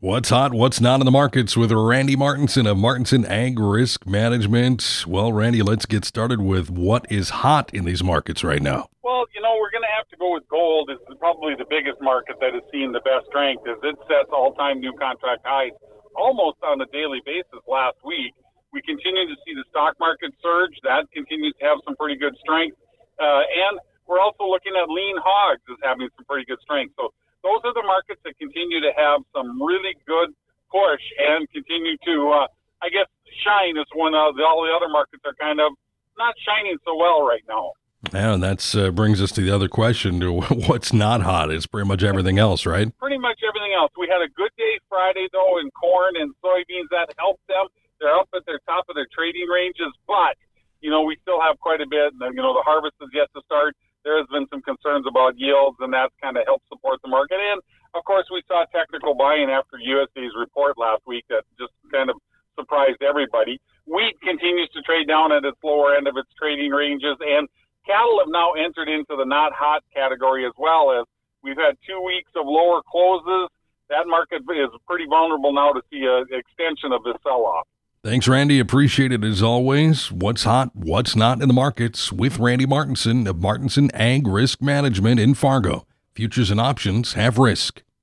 What's hot, what's not in the markets with Randy Martinson of Martinson Ag Risk Management. Well, Randy, let's get started with what is hot in these markets right now. Well, we're going to have to go with gold. It's probably the biggest market that has seen the best strength as it sets all-time new contract highs almost on a daily basis last week. We continue to see the stock market surge. That continues to have some pretty good strength. And we're also looking at lean hogs as having some pretty good strength. So those are the markets that continue to have some really good push and continue to, shine as when all the other markets are kind of not shining so well right now. Yeah, and that brings us to the other question, to what's not hot. It's pretty much everything else, right? Pretty much everything else. We had a good day Friday, though, in corn and soybeans. That helped them. They're up at their top of their trading ranges, but, we still have quite a bit. The harvest is yet to start. There has been some concerns about yields, and that's kind of helped support the market. And, of course, we saw technical buying after USDA's report last week that just kind of surprised everybody. Wheat continues to trade down at its lower end of its trading ranges, and cattle have now entered into the not hot category as well, as we've had 2 weeks of lower closes. That market is pretty vulnerable now to see an extension of this sell-off. Thanks, Randy. Appreciate it as always. What's hot, what's not in the markets with Randy Martinson of Martinson Ag Risk Management in Fargo. Futures and options have risk.